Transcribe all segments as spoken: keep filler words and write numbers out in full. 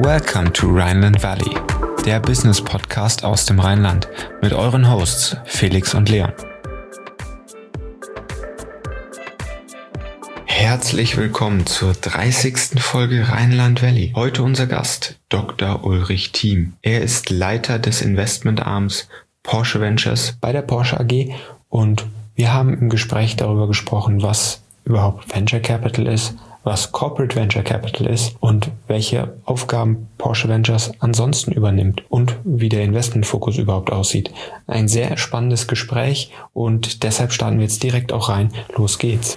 Welcome to Rhineland Valley, der Business-Podcast aus dem Rheinland mit euren Hosts Felix und Leon. Herzlich willkommen zur dreißigsten Folge Rhineland Valley. Heute unser Gast, Doktor Ulrich Thiem. Er ist Leiter des Investmentarms Porsche Ventures bei der Porsche A G und wir haben im Gespräch darüber gesprochen, was überhaupt Venture Capital ist, was Corporate Venture Capital ist und welche Aufgaben Porsche Ventures ansonsten übernimmt und wie der Investmentfokus überhaupt aussieht. Ein sehr spannendes Gespräch und deshalb starten wir jetzt direkt auch rein. Los geht's.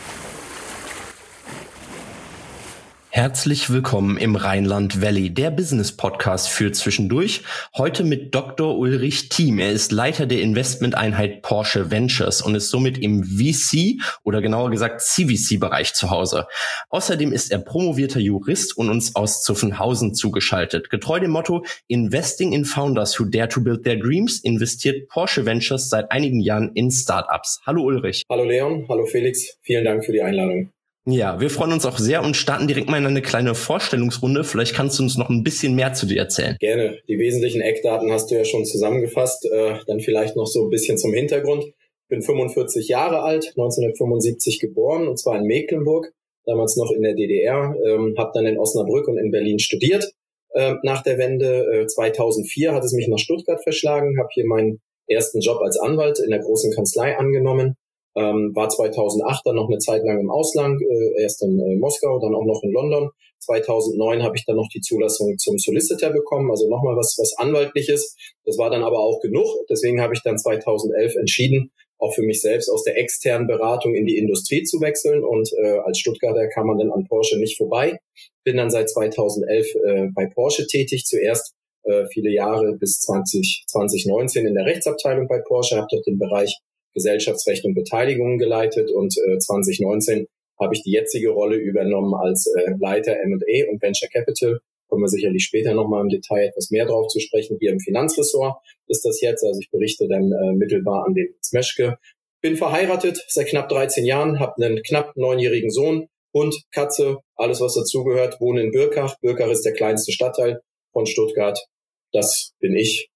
Herzlich willkommen im Rhineland Valley, der Business-Podcast für zwischendurch. Heute mit Doktor Ulrich Thiem. Er ist Leiter der Investmenteinheit Porsche Ventures und ist somit im V C oder genauer gesagt C V C-Bereich zu Hause. Außerdem ist er promovierter Jurist und uns aus Zuffenhausen zugeschaltet. Getreu dem Motto Investing in Founders who dare to build their dreams investiert Porsche Ventures seit einigen Jahren in Startups. Hallo Ulrich. Hallo Leon, hallo Felix. Vielen Dank für die Einladung. Ja, wir freuen uns auch sehr und starten direkt mal in eine kleine Vorstellungsrunde. Vielleicht kannst du uns noch ein bisschen mehr zu dir erzählen. Gerne. Die wesentlichen Eckdaten hast du ja schon zusammengefasst. Äh, dann vielleicht noch so ein bisschen zum Hintergrund. Ich bin fünfundvierzig Jahre alt, neunzehnhundertfünfundsiebzig geboren, und zwar in Mecklenburg, damals noch in der D D R. Ähm, habe dann in Osnabrück und in Berlin studiert. Äh, nach der Wende äh, zweitausendvier hat es mich nach Stuttgart verschlagen, habe hier meinen ersten Job als Anwalt in der großen Kanzlei angenommen. Ähm, war zweitausendacht dann noch eine Zeit lang im Ausland, äh, erst in äh, Moskau, dann auch noch in London. zweitausendneun habe ich dann noch die Zulassung zum Solicitor bekommen, also nochmal was was Anwaltliches. Das war dann aber auch genug. Deswegen habe ich dann zweitausendelf entschieden, auch für mich selbst aus der externen Beratung in die Industrie zu wechseln. Und äh, als Stuttgarter kam man dann an Porsche nicht vorbei. Bin dann seit zweitausendelf äh, bei Porsche tätig, zuerst äh, viele Jahre bis zwanzig neunzehn in der Rechtsabteilung bei Porsche, habe dort den Bereich Gesellschaftsrecht und Beteiligungen geleitet und äh, zwanzig neunzehn habe ich die jetzige Rolle übernommen als äh, Leiter M und A und Venture Capital. Kommen wir sicherlich später nochmal im Detail etwas mehr drauf zu sprechen. Hier im Finanzressort ist das jetzt, also ich berichte dann äh, mittelbar an den Smeschke. Bin verheiratet seit knapp dreizehn Jahren, habe einen knapp neunjährigen Sohn, Hund, Katze, alles was dazugehört, wohne in Birkach. Birkach ist der kleinste Stadtteil von Stuttgart. Das bin ich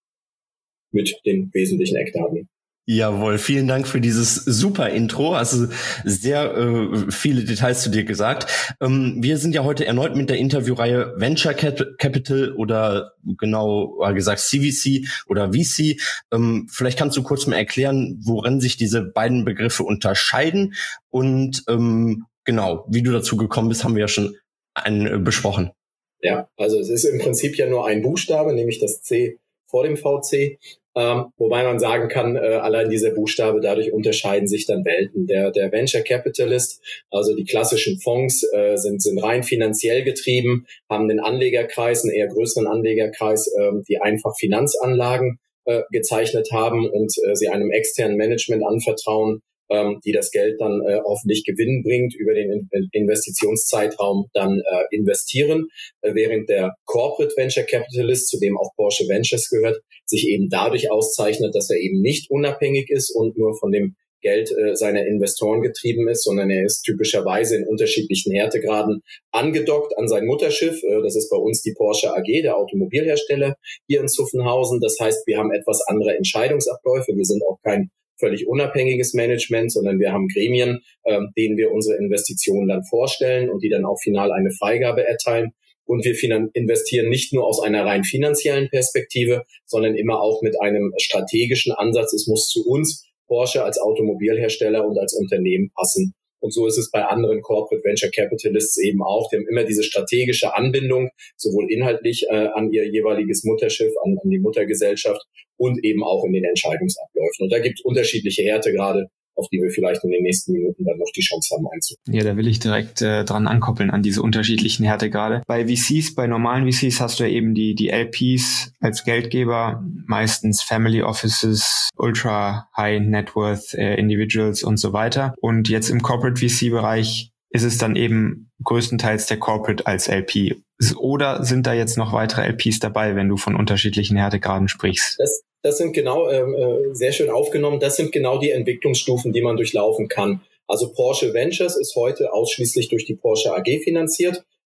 mit den wesentlichen Eckdaten. Jawohl, vielen Dank für dieses super Intro. Also sehr äh, viele Details zu dir gesagt. Ähm, wir sind ja heute erneut mit der Interviewreihe Venture Capital oder genau gesagt C V C oder V C. Ähm, vielleicht kannst du kurz mal erklären, worin sich diese beiden Begriffe unterscheiden und ähm, genau, wie du dazu gekommen bist, haben wir ja schon ein, äh, besprochen. Ja, also es ist im Prinzip ja nur ein Buchstabe, nämlich das C vor dem V C. Ähm, wobei man sagen kann, äh, allein dieser Buchstabe, dadurch unterscheiden sich dann Welten. Der, der Venture Capitalist, also die klassischen Fonds, äh, sind, sind rein finanziell getrieben, haben den Anlegerkreis, einen eher größeren Anlegerkreis, äh, die einfach Finanzanlagen äh, gezeichnet haben und äh, sie einem externen Management anvertrauen, ähm, die das Geld dann äh, hoffentlich Gewinn bringt, über den In- Investitionszeitraum dann äh, investieren, äh, während der Corporate Venture Capitalist, zu dem auch Porsche Ventures gehört, sich eben dadurch auszeichnet, dass er eben nicht unabhängig ist und nur von dem Geld äh, seiner Investoren getrieben ist, sondern er ist typischerweise in unterschiedlichen Härtegraden angedockt an sein Mutterschiff. Äh, das ist bei uns die Porsche A G, der Automobilhersteller hier in Zuffenhausen. Das heißt, wir haben etwas andere Entscheidungsabläufe. Wir sind auch kein völlig unabhängiges Management, sondern wir haben Gremien, äh, denen wir unsere Investitionen dann vorstellen und die dann auch final eine Freigabe erteilen. Und wir finan- investieren nicht nur aus einer rein finanziellen Perspektive, sondern immer auch mit einem strategischen Ansatz. Es muss zu uns, Porsche als Automobilhersteller und als Unternehmen passen. Und so ist es bei anderen Corporate Venture Capitalists eben auch. Die haben immer diese strategische Anbindung, sowohl inhaltlich äh, an ihr jeweiliges Mutterschiff, an, an die Muttergesellschaft und eben auch in den Entscheidungsabläufen. Und da gibt es unterschiedliche Härtegrade, auf die wir vielleicht in den nächsten Minuten dann noch die Chance haben einzugehen. Ja, da will ich direkt äh, dran ankoppeln an diese unterschiedlichen Härtegrade. Bei V Cs, bei normalen V Cs hast du ja eben die die L Ps als Geldgeber, meistens Family Offices, Ultra High Net Worth äh, Individuals und so weiter. Und jetzt im Corporate V C-Bereich ist es dann eben größtenteils der Corporate als L P. Oder sind da jetzt noch weitere L Ps dabei, wenn du von unterschiedlichen Härtegraden sprichst? Das Das sind genau, äh, sehr schön aufgenommen, das sind genau die Entwicklungsstufen, die man durchlaufen kann. Also Porsche Ventures ist heute ausschließlich durch die Porsche A G finanziert.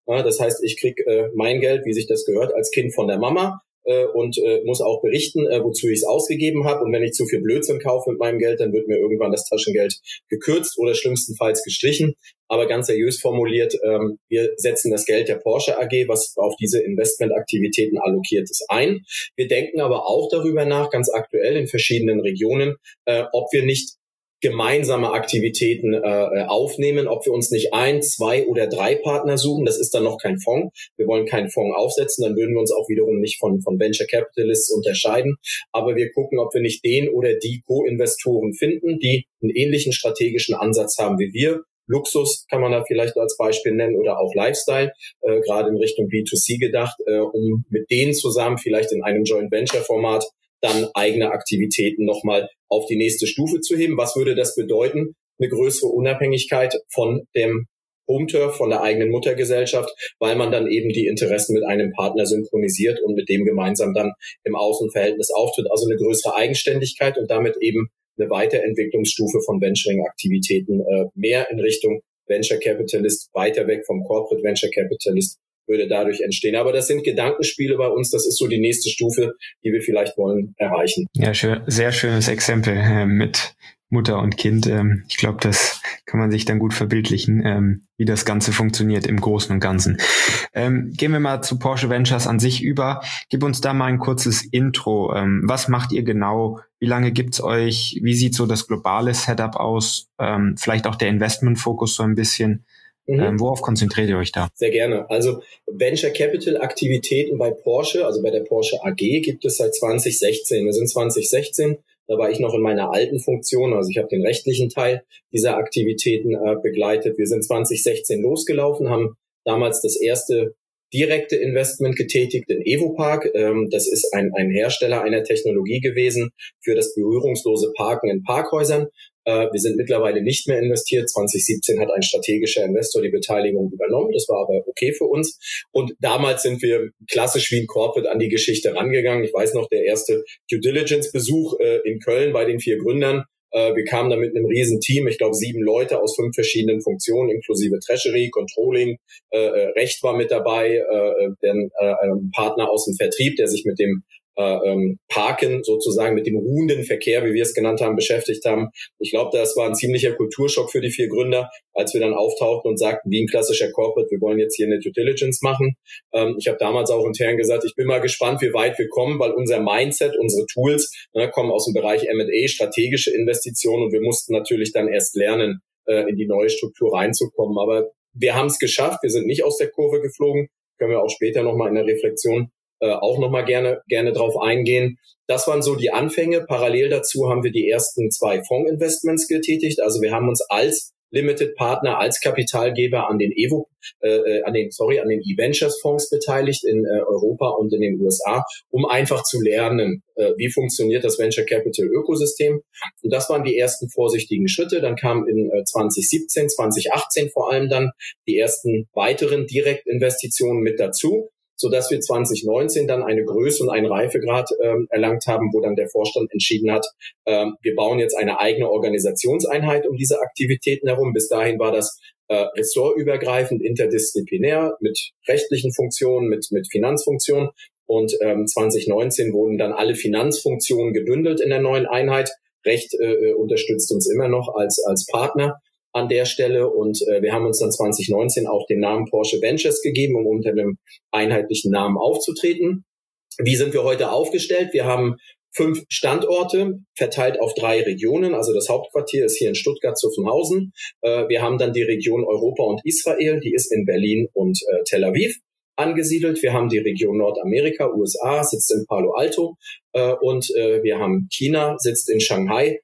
Ja, das heißt, ich krieg äh, mein Geld, wie sich das gehört, als Kind von der Mama äh, und äh, muss auch berichten, äh, wozu ich es ausgegeben habe. Und wenn ich zu viel Blödsinn kaufe mit meinem Geld, dann wird mir irgendwann das Taschengeld gekürzt oder schlimmstenfalls gestrichen. Aber ganz seriös formuliert, ähm, wir setzen das Geld der Porsche A G, was auf diese Investmentaktivitäten allokiert ist, ein. Wir denken aber auch darüber nach, ganz aktuell in verschiedenen Regionen, äh, ob wir nicht gemeinsame Aktivitäten äh, aufnehmen, ob wir uns nicht ein, zwei oder drei Partner suchen. Das ist dann noch kein Fonds. Wir wollen keinen Fonds aufsetzen, dann würden wir uns auch wiederum nicht von, von Venture Capitalists unterscheiden. Aber wir gucken, ob wir nicht den oder die Co-Investoren finden, die einen ähnlichen strategischen Ansatz haben wie wir. Luxus kann man da vielleicht als Beispiel nennen oder auch Lifestyle, äh, gerade in Richtung B zwei C gedacht, äh, um mit denen zusammen vielleicht in einem Joint Venture Format dann eigene Aktivitäten nochmal auf die nächste Stufe zu heben. Was würde das bedeuten? Eine größere Unabhängigkeit von dem Home-Turf, von der eigenen Muttergesellschaft, weil man dann eben die Interessen mit einem Partner synchronisiert und mit dem gemeinsam dann im Außenverhältnis auftritt. Also eine größere Eigenständigkeit und damit eben eine Weiterentwicklungsstufe von Venturing-Aktivitäten, äh, mehr in Richtung Venture Capitalist, weiter weg vom Corporate Venture Capitalist, würde dadurch entstehen. Aber das sind Gedankenspiele bei uns. Das ist so die nächste Stufe, die wir vielleicht wollen erreichen. Ja, schön, sehr schönes Exempel äh, mit Mutter und Kind. Ähm, ich glaube, das kann man sich dann gut verbildlichen, ähm, wie das Ganze funktioniert im Großen und Ganzen. Ähm, gehen wir mal zu Porsche Ventures an sich über. Gib uns da mal ein kurzes Intro. Ähm, was macht ihr genau? Wie lange gibt's euch? Wie sieht so das globale Setup aus? Ähm, vielleicht auch der Investmentfokus so ein bisschen. Mhm. Ähm, worauf konzentriert ihr euch da? Sehr gerne. Also Venture Capital Aktivitäten bei Porsche, also bei der Porsche A G, gibt es seit zwanzig sechzehn. Wir sind zwanzig sechzehn, da war ich noch in meiner alten Funktion, also ich habe den rechtlichen Teil dieser Aktivitäten äh, begleitet. Wir sind zwanzig sechzehn losgelaufen, haben damals das erste direkte Investment getätigt in Evopark. Ähm, das ist ein, ein Hersteller einer Technologie gewesen für das berührungslose Parken in Parkhäusern. Äh, wir sind mittlerweile nicht mehr investiert. zwanzig siebzehn hat ein strategischer Investor die Beteiligung übernommen. Das war aber okay für uns. Und damals sind wir klassisch wie ein Corporate an die Geschichte rangegangen. Ich weiß noch, der erste Due Diligence-Besuch äh, in Köln bei den vier Gründern. Äh, wir kamen da mit einem riesen Team, ich glaube sieben Leute aus fünf verschiedenen Funktionen, inklusive Treasury, Controlling, äh, Recht war mit dabei, äh, dann äh, ein Partner aus dem Vertrieb, der sich mit dem äh, Parken sozusagen, mit dem ruhenden Verkehr, wie wir es genannt haben, beschäftigt haben. Ich glaube, das war ein ziemlicher Kulturschock für die vier Gründer, als wir dann auftauchten und sagten, wie ein klassischer Corporate, wir wollen jetzt hier eine Due Diligence machen. Ähm, ich habe damals auch intern gesagt, ich bin mal gespannt, wie weit wir kommen, weil unser Mindset, unsere Tools ne, kommen aus dem Bereich M and A, strategische Investitionen, und wir mussten natürlich dann erst lernen, äh, in die neue Struktur reinzukommen. Aber wir haben es geschafft, wir sind nicht aus der Kurve geflogen, können wir auch später nochmal in der Reflexion äh, auch nochmal gerne gerne drauf eingehen. Das waren so die Anfänge. Parallel dazu haben wir die ersten zwei Fondsinvestments getätigt. Also wir haben uns als Limited Partner, als Kapitalgeber an den Evo, äh, an den sorry, an den E-Ventures Fonds beteiligt in äh, Europa und in den U S A, um einfach zu lernen, äh, wie funktioniert das Venture Capital Ökosystem. Und das waren die ersten vorsichtigen Schritte. Dann kamen in äh, zwanzig siebzehn, zwanzig achtzehn vor allem dann die ersten weiteren Direktinvestitionen mit dazu, sodass wir zwanzig neunzehn dann eine Größe und einen Reifegrad ähm, erlangt haben, wo dann der Vorstand entschieden hat, ähm, wir bauen jetzt eine eigene Organisationseinheit um diese Aktivitäten herum. Bis dahin war das äh, ressortübergreifend, interdisziplinär, mit rechtlichen Funktionen, mit, mit Finanzfunktionen. Und ähm, zwanzig neunzehn wurden dann alle Finanzfunktionen gebündelt in der neuen Einheit. Recht äh, unterstützt uns immer noch als, als Partner an der Stelle, und äh, wir haben uns dann zwanzig neunzehn auch den Namen Porsche Ventures gegeben, um unter einem einheitlichen Namen aufzutreten. Wie sind wir heute aufgestellt? Wir haben fünf Standorte verteilt auf drei Regionen. Also das Hauptquartier ist hier in Stuttgart-Zuffenhausen. Äh, wir haben dann die Region Europa und Israel, die ist in Berlin und äh, Tel Aviv angesiedelt. Wir haben die Region Nordamerika, U S A, sitzt in Palo Alto, äh, und äh, wir haben China, sitzt in Shanghai.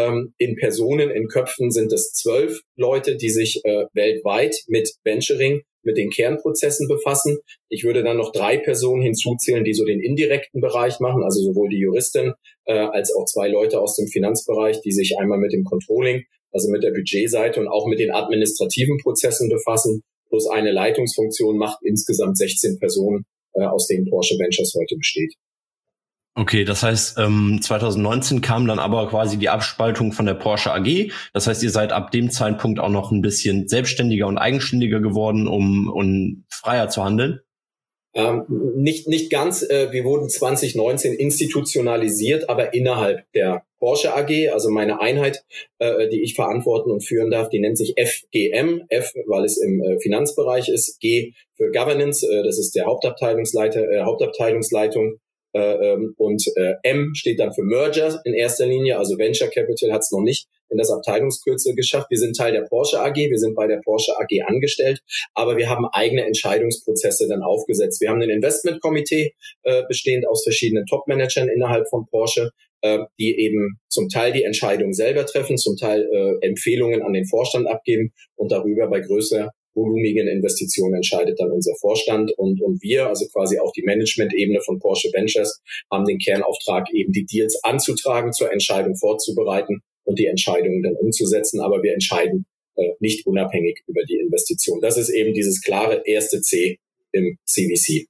In Personen, in Köpfen sind es zwölf Leute, die sich äh, weltweit mit Venturing, mit den Kernprozessen befassen. Ich würde dann noch drei Personen hinzuzählen, die so den indirekten Bereich machen, also sowohl die Juristin äh, als auch zwei Leute aus dem Finanzbereich, die sich einmal mit dem Controlling, also mit der Budgetseite und auch mit den administrativen Prozessen befassen. Plus eine Leitungsfunktion macht insgesamt sechzehn Personen, äh, aus denen Porsche Ventures heute besteht. Okay, das heißt, ähm, zwanzig neunzehn kam dann aber quasi die Abspaltung von der Porsche A G. Das heißt, ihr seid ab dem Zeitpunkt auch noch ein bisschen selbstständiger und eigenständiger geworden, um, um freier zu handeln? Ähm, nicht nicht ganz. Äh, wir wurden zwanzig neunzehn institutionalisiert, aber innerhalb der Porsche A G, also meine Einheit, äh, die ich verantworten und führen darf, die nennt sich F G M. F, weil es im äh, Finanzbereich ist, G für Governance, äh, das ist der Hauptabteilungsleiter, äh, Hauptabteilungsleitung. Äh, und äh, M steht dann für Merger in erster Linie, also Venture Capital hat es noch nicht in das Abteilungskürzel geschafft. Wir sind Teil der Porsche A G, wir sind bei der Porsche A G angestellt, aber wir haben eigene Entscheidungsprozesse dann aufgesetzt. Wir haben ein Investmentkomitee äh, bestehend aus verschiedenen Top-Managern innerhalb von Porsche, äh, die eben zum Teil die Entscheidung selber treffen, zum Teil äh, Empfehlungen an den Vorstand abgeben und darüber bei größer volumigen Investitionen entscheidet dann unser Vorstand und und wir, also quasi auch die Management-Ebene von Porsche Ventures, haben den Kernauftrag, eben die Deals anzutragen, zur Entscheidung vorzubereiten und die Entscheidungen dann umzusetzen. Aber wir entscheiden äh, nicht unabhängig über die Investition. Das ist eben dieses klare erste C im C V C.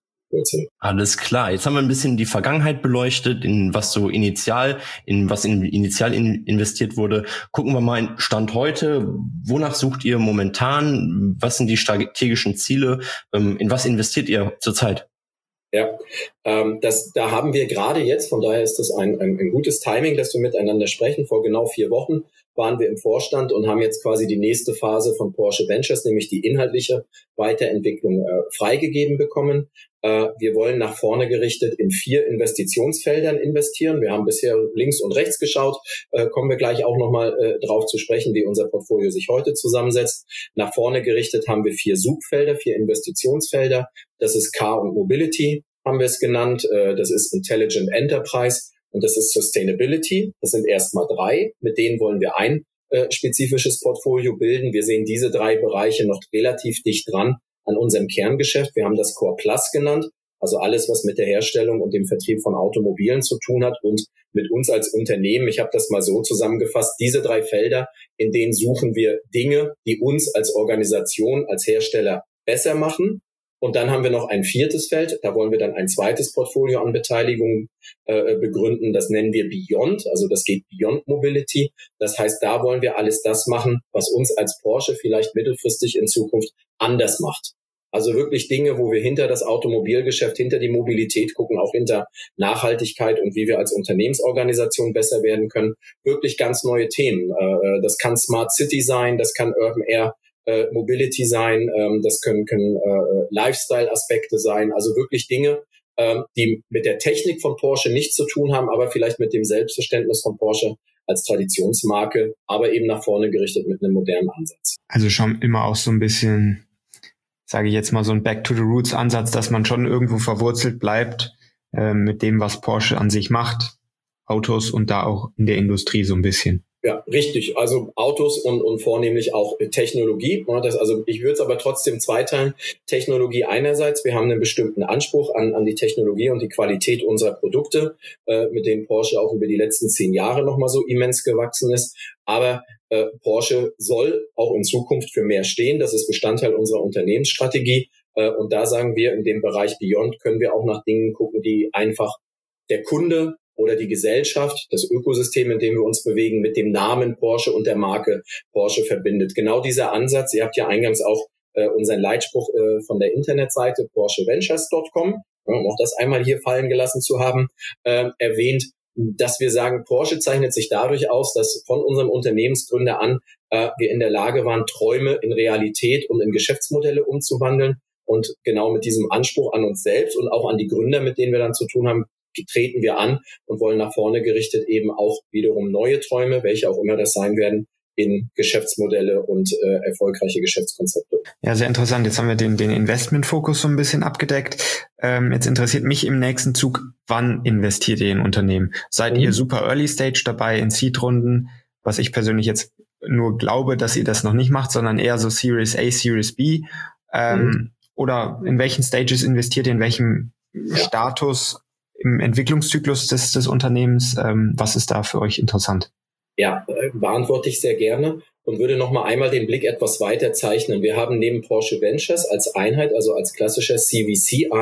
Alles klar. Jetzt haben wir ein bisschen die Vergangenheit beleuchtet, in was so initial, in was in, initial in, investiert wurde. Gucken wir mal in Stand heute. Wonach sucht ihr momentan? Was sind die strategischen Ziele? In was investiert ihr zurzeit? Ja, ähm, das, da haben wir gerade jetzt, von daher ist das ein, ein, ein gutes Timing, dass wir miteinander sprechen. Vor genau vier Wochen waren wir im Vorstand und haben jetzt quasi die nächste Phase von Porsche Ventures, nämlich die inhaltliche Weiterentwicklung, äh, freigegeben bekommen. Äh, wir wollen nach vorne gerichtet in vier Investitionsfeldern investieren. Wir haben bisher links und rechts geschaut, äh, kommen wir gleich auch nochmal äh, drauf zu sprechen, wie unser Portfolio sich heute zusammensetzt. Nach vorne gerichtet haben wir vier Suchfelder, vier Investitionsfelder. Das ist Car und Mobility, haben wir es genannt. Äh, das ist Intelligent Enterprise. Und das ist Sustainability. Das sind erstmal drei. Mit denen wollen wir ein äh, spezifisches Portfolio bilden. Wir sehen diese drei Bereiche noch relativ dicht dran an unserem Kerngeschäft. Wir haben das Core Plus genannt. Also alles, was mit der Herstellung und dem Vertrieb von Automobilen zu tun hat und mit uns als Unternehmen. Ich habe das mal so zusammengefasst. Diese drei Felder, in denen suchen wir Dinge, die uns als Organisation, als Hersteller besser machen. Und dann haben wir noch ein viertes Feld, da wollen wir dann ein zweites Portfolio an Beteiligungen äh, begründen. Das nennen wir Beyond, also das geht Beyond Mobility. Das heißt, da wollen wir alles das machen, was uns als Porsche vielleicht mittelfristig in Zukunft anders macht. Also wirklich Dinge, wo wir hinter das Automobilgeschäft, hinter die Mobilität gucken, auch hinter Nachhaltigkeit und wie wir als Unternehmensorganisation besser werden können. Wirklich ganz neue Themen. Äh, das kann Smart City sein, das kann Urban Air Äh, Mobility sein, ähm, das können, können äh, Lifestyle-Aspekte sein, also wirklich Dinge, ähm, die mit der Technik von Porsche nichts zu tun haben, aber vielleicht mit dem Selbstverständnis von Porsche als Traditionsmarke, aber eben nach vorne gerichtet mit einem modernen Ansatz. Also schon immer auch so ein bisschen, sage ich jetzt mal, so ein Back-to-the-Roots-Ansatz, dass man schon irgendwo verwurzelt bleibt äh, mit dem, was Porsche an sich macht, Autos und da auch in der Industrie so ein bisschen. Ja, richtig. Also Autos und, und vornehmlich auch Technologie. Das, also ich würde es aber trotzdem zweiteilen. Technologie einerseits. Wir haben einen bestimmten Anspruch an, an die Technologie und die Qualität unserer Produkte, äh, mit denen Porsche auch über die letzten zehn Jahre nochmal so immens gewachsen ist. Aber äh, Porsche soll auch in Zukunft für mehr stehen. Das ist Bestandteil unserer Unternehmensstrategie. Äh, und da sagen wir, in dem Bereich Beyond können wir auch nach Dingen gucken, die einfach der Kunde oder die Gesellschaft, das Ökosystem, in dem wir uns bewegen, mit dem Namen Porsche und der Marke Porsche verbindet. Genau dieser Ansatz, ihr habt ja eingangs auch äh, unseren Leitspruch äh, von der Internetseite Porsche Ventures Punkt com, um auch das einmal hier fallen gelassen zu haben, äh, erwähnt, dass wir sagen, Porsche zeichnet sich dadurch aus, dass von unserem Unternehmensgründer an äh, wir in der Lage waren, Träume in Realität und in Geschäftsmodelle umzuwandeln. Und genau mit diesem Anspruch an uns selbst und auch an die Gründer, mit denen wir dann zu tun haben, treten wir an und wollen nach vorne gerichtet eben auch wiederum neue Träume, welche auch immer das sein werden, in Geschäftsmodelle und äh, erfolgreiche Geschäftskonzepte. Ja, sehr interessant. Jetzt haben wir den, den Investmentfokus so ein bisschen abgedeckt. Ähm, jetzt interessiert mich im nächsten Zug, wann investiert ihr in Unternehmen? Seid mhm. ihr super Early Stage dabei in Seed-Runden, was ich persönlich jetzt nur glaube, dass ihr das noch nicht macht, sondern eher so Series A, Series B? Ähm, mhm. Oder in welchen Stages investiert ihr, in welchem ja. Status im Entwicklungszyklus des, des Unternehmens? Ähm, was ist da für euch interessant? Ja, äh, beantworte ich sehr gerne und würde noch mal einmal den Blick etwas weiter zeichnen. Wir haben neben Porsche Ventures als Einheit, also als klassischer C V C-Arm,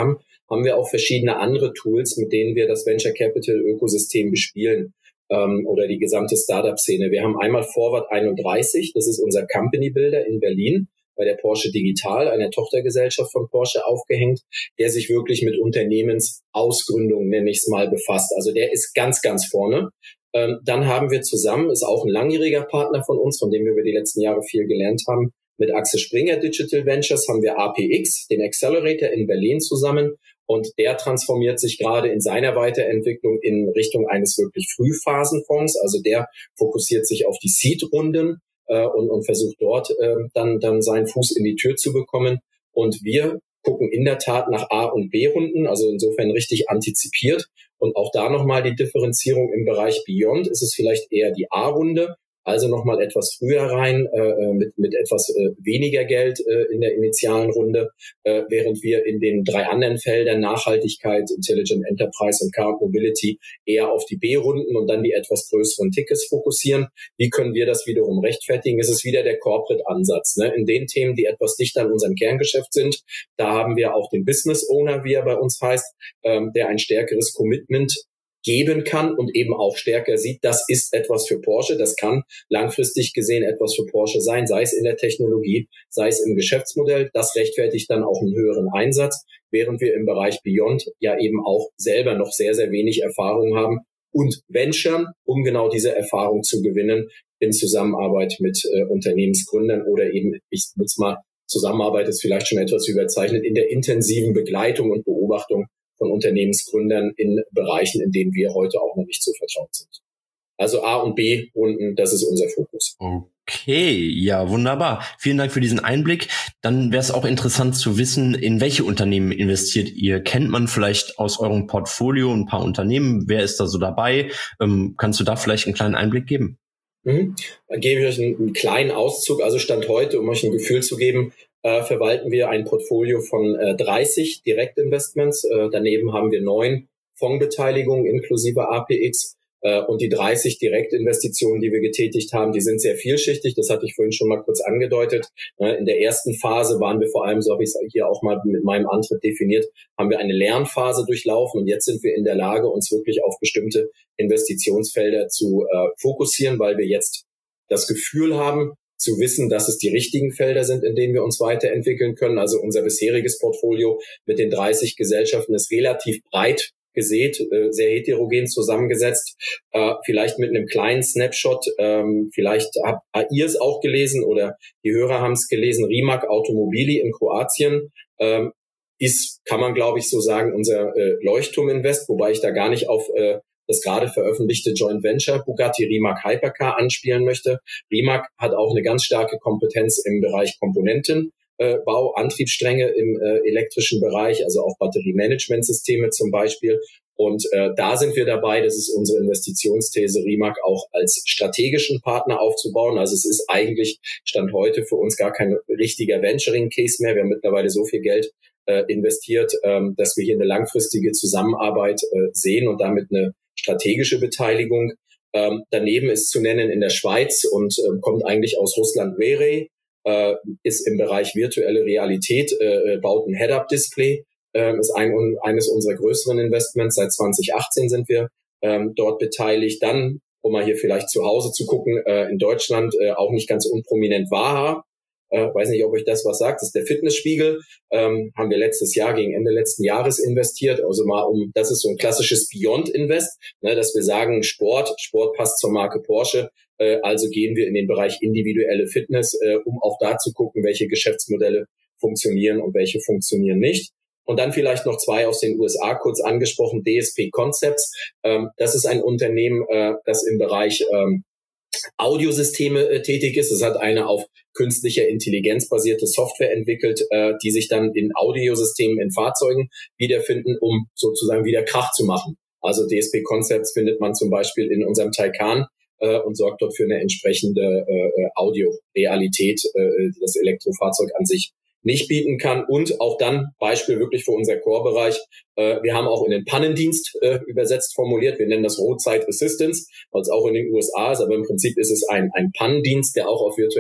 haben wir auch verschiedene andere Tools, mit denen wir das Venture Capital Ökosystem bespielen ähm, oder die gesamte Startup-Szene. Wir haben einmal Forward einunddreißig, das ist unser Company Builder in Berlin, bei der Porsche Digital, einer Tochtergesellschaft von Porsche, aufgehängt, der sich wirklich mit Unternehmensausgründung, nenne ich es mal, befasst. Also der ist ganz, ganz vorne. Ähm, dann haben wir zusammen, ist auch ein langjähriger Partner von uns, von dem wir über die letzten Jahre viel gelernt haben, mit Axel Springer Digital Ventures haben wir A P X, den Accelerator in Berlin zusammen. Und der transformiert sich gerade in seiner Weiterentwicklung in Richtung eines wirklich Frühphasenfonds. Also der fokussiert sich auf die Seed-Runden äh, und, und versucht dort äh, dann, dann seinen Fuß in die Tür zu bekommen. Und wir gucken in der Tat nach A- und B-Runden, also insofern richtig antizipiert. Und auch da nochmal die Differenzierung im Bereich Beyond. Ist es vielleicht eher die A-Runde, also nochmal etwas früher rein, äh, mit, mit etwas äh, weniger Geld äh, in der initialen Runde, äh, während wir in den drei anderen Feldern Nachhaltigkeit, Intelligent Enterprise und Car Mobility eher auf die B-Runden und dann die etwas größeren Tickets fokussieren. Wie können wir das wiederum rechtfertigen? Es ist wieder der Corporate-Ansatz. Ne? In den Themen, die etwas dichter an unserem Kerngeschäft sind, da haben wir auch den Business Owner, wie er bei uns heißt, ähm, der ein stärkeres Commitment geben kann und eben auch stärker sieht, das ist etwas für Porsche, das kann langfristig gesehen etwas für Porsche sein, sei es in der Technologie, sei es im Geschäftsmodell, das rechtfertigt dann auch einen höheren Einsatz, während wir im Bereich Beyond ja eben auch selber noch sehr, sehr wenig Erfahrung haben und venturen, um genau diese Erfahrung zu gewinnen in Zusammenarbeit mit äh, Unternehmensgründern oder eben, ich nutze mal, Zusammenarbeit ist vielleicht schon etwas überzeichnet, in der intensiven Begleitung und Beobachtung von Unternehmensgründern in Bereichen, in denen wir heute auch noch nicht so vertraut sind. Also A- und B-Runden, das ist unser Fokus. Okay, ja, wunderbar. Vielen Dank für diesen Einblick. Dann wäre es auch interessant zu wissen, in welche Unternehmen investiert ihr? Kennt man vielleicht aus eurem Portfolio ein paar Unternehmen? Wer ist da so dabei? Ähm, kannst du da vielleicht einen kleinen Einblick geben? Mhm. Dann gebe ich euch einen, einen kleinen Auszug, also Stand heute, um euch ein Gefühl zu geben, Äh, verwalten wir ein Portfolio von äh, dreißig Direktinvestments. Äh, daneben haben wir neun Fondsbeteiligungen inklusive A P X. Äh, und die dreißig Direktinvestitionen, die wir getätigt haben, die sind sehr vielschichtig. Das hatte ich vorhin schon mal kurz angedeutet. Äh, in der ersten Phase waren wir vor allem, so habe ich es hier auch mal mit meinem Antritt definiert, haben wir eine Lernphase durchlaufen. Und jetzt sind wir in der Lage, uns wirklich auf bestimmte Investitionsfelder zu äh, fokussieren, weil wir jetzt das Gefühl haben, zu wissen, dass es die richtigen Felder sind, in denen wir uns weiterentwickeln können. Also unser bisheriges Portfolio mit den dreißig Gesellschaften ist relativ breit gesät, äh, sehr heterogen zusammengesetzt. Äh, vielleicht mit einem kleinen Snapshot, ähm, vielleicht habt ihr es auch gelesen oder die Hörer haben es gelesen, Rimac Automobili in Kroatien ähm, ist, kann man glaube ich so sagen, unser äh, Leuchtturm-Invest, wobei ich da gar nicht auf äh, das gerade veröffentlichte Joint Venture Bugatti Rimac Hypercar anspielen möchte. Rimac hat auch eine ganz starke Kompetenz im Bereich Komponentenbau, Antriebsstränge im äh, elektrischen Bereich, also auch Batteriemanagementsysteme zum Beispiel. Und äh, da sind wir dabei, das ist unsere Investitionsthese, Rimac auch als strategischen Partner aufzubauen. Also es ist eigentlich Stand heute für uns gar kein richtiger Venturing-Case mehr. Wir haben mittlerweile so viel Geld äh, investiert, ähm, dass wir hier eine langfristige Zusammenarbeit äh, sehen und damit eine strategische Beteiligung. Ähm, daneben ist zu nennen in der Schweiz und äh, kommt eigentlich aus Russland Verey, äh, ist im Bereich virtuelle Realität, äh, baut ein Head-Up-Display, äh, ist ein, eines unserer größeren Investments. Seit zwanzig achtzehn sind wir ähm, dort beteiligt. Dann, um mal hier vielleicht zu Hause zu gucken, äh, in Deutschland äh, auch nicht ganz unprominent Waha. Äh, weiß nicht, ob euch das was sagt. Das ist der Fitnessspiegel. Ähm, haben wir letztes Jahr, gegen Ende letzten Jahres investiert. Also mal um, das ist so ein klassisches Beyond-Invest, ne, dass wir sagen, Sport, Sport passt zur Marke Porsche. Äh, also gehen wir in den Bereich individuelle Fitness, äh, um auch da zu gucken, welche Geschäftsmodelle funktionieren und welche funktionieren nicht. Und dann vielleicht noch zwei aus den U S A kurz angesprochen, D S P Concepts. Ähm, das ist ein Unternehmen, äh, das im Bereich ähm, Audiosysteme äh, tätig ist. Es hat eine auf künstlicher Intelligenz basierte Software entwickelt, äh, die sich dann in Audiosystemen in Fahrzeugen wiederfinden, um sozusagen wieder Krach zu machen. Also D S P Concepts findet man zum Beispiel in unserem Taycan äh, und sorgt dort für eine entsprechende äh, Audio-Realität, äh, die das Elektrofahrzeug an sich nicht bieten kann. Und auch dann Beispiel wirklich für unser Core-Bereich. Äh, wir haben auch in den Pannendienst äh, übersetzt formuliert. Wir nennen das Roadside Assistance, weil es auch in den U S A ist. Aber im Prinzip ist es ein, ein Pannendienst, der auch auf virtueller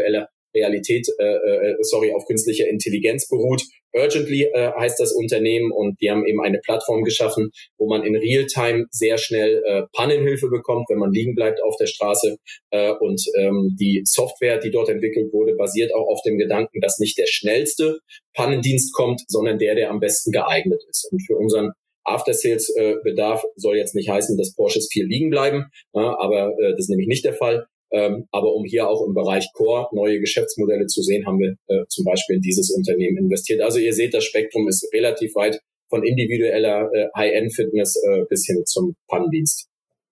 Realität, äh, sorry, auf künstlicher Intelligenz beruht. Urgently äh, heißt das Unternehmen und die haben eben eine Plattform geschaffen, wo man in Realtime sehr schnell äh, Pannenhilfe bekommt, wenn man liegen bleibt auf der Straße. Äh, und ähm, die Software, die dort entwickelt wurde, basiert auch auf dem Gedanken, dass nicht der schnellste Pannendienst kommt, sondern der, der am besten geeignet ist. Und für unseren After-Sales-Bedarf soll jetzt nicht heißen, dass Porsches viel liegen bleiben, ja, aber äh, das ist nämlich nicht der Fall. Ähm, aber um hier auch im Bereich Core neue Geschäftsmodelle zu sehen, haben wir äh, zum Beispiel in dieses Unternehmen investiert. Also ihr seht, das Spektrum ist relativ weit von individueller äh, High-End-Fitness äh, bis hin zum Pannendienst.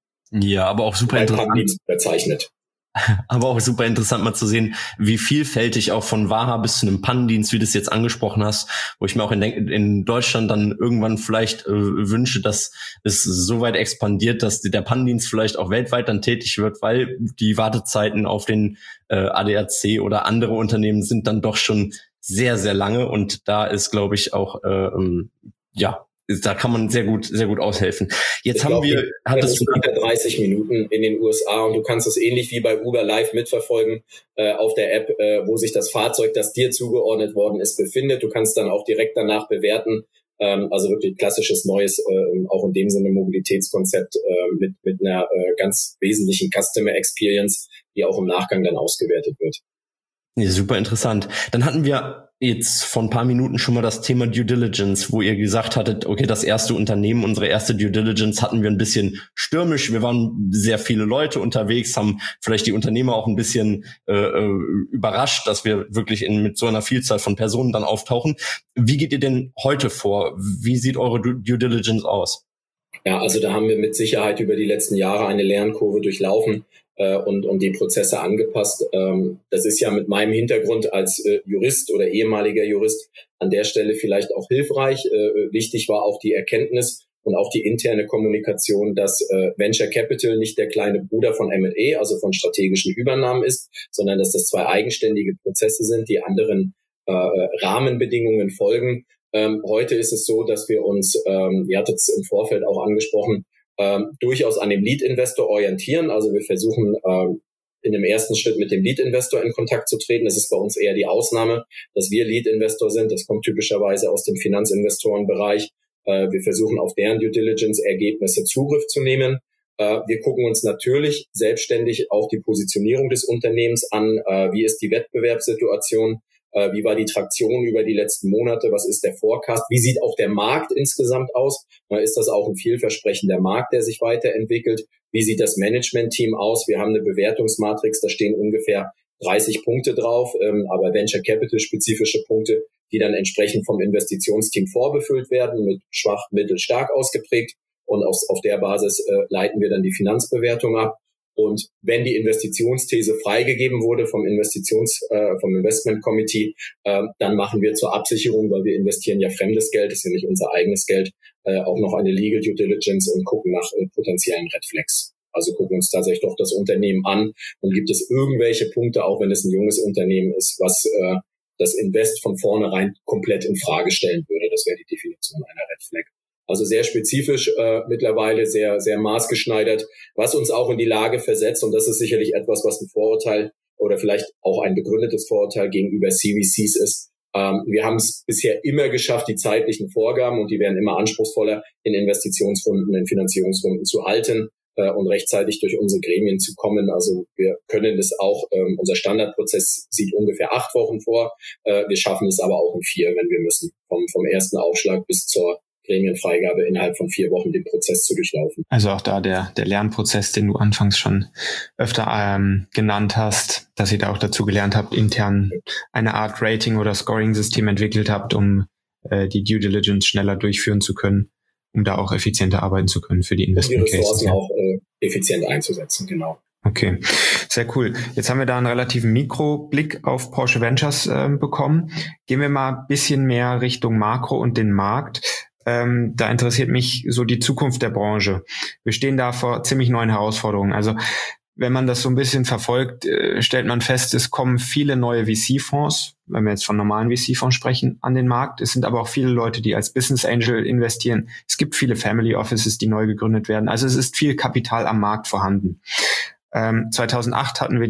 Ja, aber auch super interessant. Pannendienst bezeichnet. Aber auch super interessant mal zu sehen, wie vielfältig auch von Waha bis zu einem Pannendienst, wie du es jetzt angesprochen hast, wo ich mir auch in, in Deutschland dann irgendwann vielleicht äh, wünsche, dass es so weit expandiert, dass der Pannendienst vielleicht auch weltweit dann tätig wird, weil die Wartezeiten auf den äh, A D A C oder andere Unternehmen sind dann doch schon sehr, sehr lange und da ist, glaube ich, auch äh, ähm, ja, da kann man sehr gut, sehr gut aushelfen. Jetzt ich haben glaub, wir, hat es unter dreißig Minuten in den U S A und du kannst es ähnlich wie bei Uber Live mitverfolgen äh, auf der App, äh, wo sich das Fahrzeug, das dir zugeordnet worden ist, befindet. Du kannst dann auch direkt danach bewerten. Ähm, also wirklich klassisches neues, äh, auch in dem Sinne Mobilitätskonzept äh, mit mit einer äh, ganz wesentlichen Customer Experience, die auch im Nachgang dann ausgewertet wird. Ja, super interessant. Dann hatten wir jetzt vor ein paar Minuten schon mal das Thema Due Diligence, wo ihr gesagt hattet, okay, das erste Unternehmen, unsere erste Due Diligence hatten wir ein bisschen stürmisch. Wir waren sehr viele Leute unterwegs, haben vielleicht die Unternehmer auch ein bisschen äh, überrascht, dass wir wirklich in, mit so einer Vielzahl von Personen dann auftauchen. Wie geht ihr denn heute vor? Wie sieht eure Due Diligence aus? Ja, also da haben wir mit Sicherheit über die letzten Jahre eine Lernkurve durchlaufen und, und die Prozesse angepasst. Das ist ja mit meinem Hintergrund als Jurist oder ehemaliger Jurist an der Stelle vielleicht auch hilfreich. Wichtig war auch die Erkenntnis und auch die interne Kommunikation, dass Venture Capital nicht der kleine Bruder von M und A, also von strategischen Übernahmen ist, sondern dass das zwei eigenständige Prozesse sind, die anderen Rahmenbedingungen folgen. Heute ist es so, dass wir uns, ihr hattet es im Vorfeld auch angesprochen, Ähm, durchaus an dem Lead-Investor orientieren. Also wir versuchen ähm, in dem ersten Schritt mit dem Lead-Investor in Kontakt zu treten. Das ist bei uns eher die Ausnahme, dass wir Lead-Investor sind. Das kommt typischerweise aus dem Finanzinvestorenbereich. Äh, wir versuchen auf deren Due-Diligence-Ergebnisse Zugriff zu nehmen. Äh, wir gucken uns natürlich selbstständig auch die Positionierung des Unternehmens an. Äh, wie ist die Wettbewerbssituation? Äh, wie war die Traktion über die letzten Monate? Was ist der Forecast? Wie sieht auch der Markt insgesamt aus? Äh, ist das auch ein vielversprechender Markt, der sich weiterentwickelt? Wie sieht das Management-Team aus? Wir haben eine Bewertungsmatrix, da stehen ungefähr dreißig Punkte drauf, ähm, aber Venture Capital-spezifische Punkte, die dann entsprechend vom Investitionsteam vorbefüllt werden, mit schwach, mittel, stark ausgeprägt. Und auf, auf der Basis äh, leiten wir dann die Finanzbewertung ab. Und wenn die Investitionsthese freigegeben wurde vom Investitions, äh, vom Investment Committee, äh, dann machen wir zur Absicherung, weil wir investieren ja fremdes Geld, das ist ja nicht unser eigenes Geld, äh, auch noch eine Legal Due Diligence und gucken nach äh, potenziellen Red Flags. Also gucken uns tatsächlich doch das Unternehmen an und gibt es irgendwelche Punkte, auch wenn es ein junges Unternehmen ist, was äh, das Invest von vornherein komplett in Frage stellen würde. Das wäre die Definition einer Red Flag. Also sehr spezifisch, äh, mittlerweile sehr, sehr maßgeschneidert, was uns auch in die Lage versetzt. Und das ist sicherlich etwas, was ein Vorurteil oder vielleicht auch ein begründetes Vorurteil gegenüber C V Cs ist. Ähm, wir haben es bisher immer geschafft, die zeitlichen Vorgaben, und die werden immer anspruchsvoller, in Investitionsrunden, in Finanzierungsrunden zu halten äh, und rechtzeitig durch unsere Gremien zu kommen. Also wir können es auch, ähm, unser Standardprozess sieht ungefähr acht Wochen vor. Äh, wir schaffen es aber auch in vier, wenn wir müssen, vom, vom ersten Aufschlag bis zur Gremienfreigabe innerhalb von vier Wochen den Prozess zu durchlaufen. Also auch da der der Lernprozess, den du anfangs schon öfter ähm, genannt hast, dass ihr da auch dazu gelernt habt, intern eine Art Rating- oder Scoring-System entwickelt habt, um äh, die Due Diligence schneller durchführen zu können, um da auch effizienter arbeiten zu können für die Investment Cases. Und die Ressourcen auch äh, effizient einzusetzen, genau. Okay, sehr cool. Jetzt haben wir da einen relativen Mikroblick auf Porsche Ventures äh, bekommen. Gehen wir mal ein bisschen mehr Richtung Makro und den Markt. Ähm, da interessiert mich so die Zukunft der Branche. Wir stehen da vor ziemlich neuen Herausforderungen. Also wenn man das so ein bisschen verfolgt, äh, stellt man fest, es kommen viele neue V C-Fonds, wenn wir jetzt von normalen V C-Fonds sprechen, an den Markt. Es sind aber auch viele Leute, die als Business Angel investieren. Es gibt viele Family Offices, die neu gegründet werden. Also es ist viel Kapital am Markt vorhanden. Ähm, zweitausendacht hatten wir die